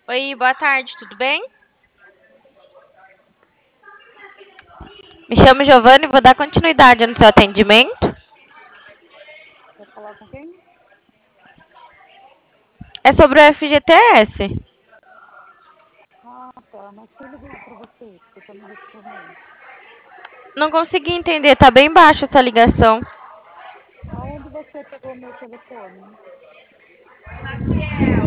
Oi, boa tarde, tudo bem? Me chamo Giovanni e vou dar continuidade no seu atendimento. Quer falar com quem? É sobre o FGTS. Ah, tá. Mas quem ligou pra você? Você tá me respondendo. Não consegui entender, tá bem baixa essa ligação. Aonde você pegou meu telefone?